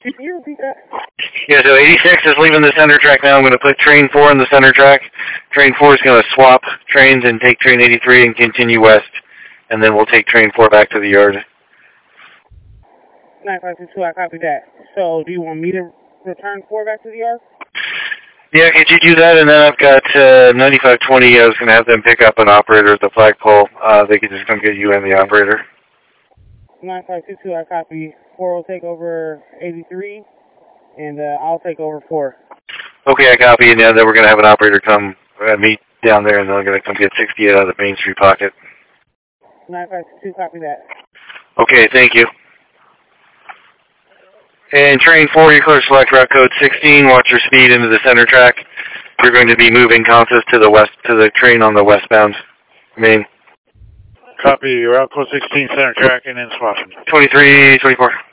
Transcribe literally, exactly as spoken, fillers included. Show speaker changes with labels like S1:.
S1: Can you repeat that?
S2: Yeah, so eighty-six is leaving the center track now. I'm going to put train four in the center track. Train four is going to swap trains and take train eighty-three and continue west. And then we'll take train four back to the yard.
S1: nine five two two, I copy that. So do you want me to return four back to the yard?
S2: Yeah, could you do that? And then I've got uh, ninety-five twenty. I was going to have them pick up an operator at the flagpole. Uh, they could just come get you and the operator.
S1: nine five two two, I copy. four will take over eighty-three, and uh, I'll take over four.
S2: Okay, I copy. And then we're going to have an operator come uh, meet down there, and they're going to come get sixty-eight out of the Main Street pocket.
S1: nine five two two, copy that.
S2: Okay, thank you. And train four, you clear select route code sixteen. Watch your speed into the center track. You're going to be moving Consus to the west, to the train on the westbound main.
S3: Copy, route code sixteen, center track, and then swapping.
S2: twenty-three, twenty-four.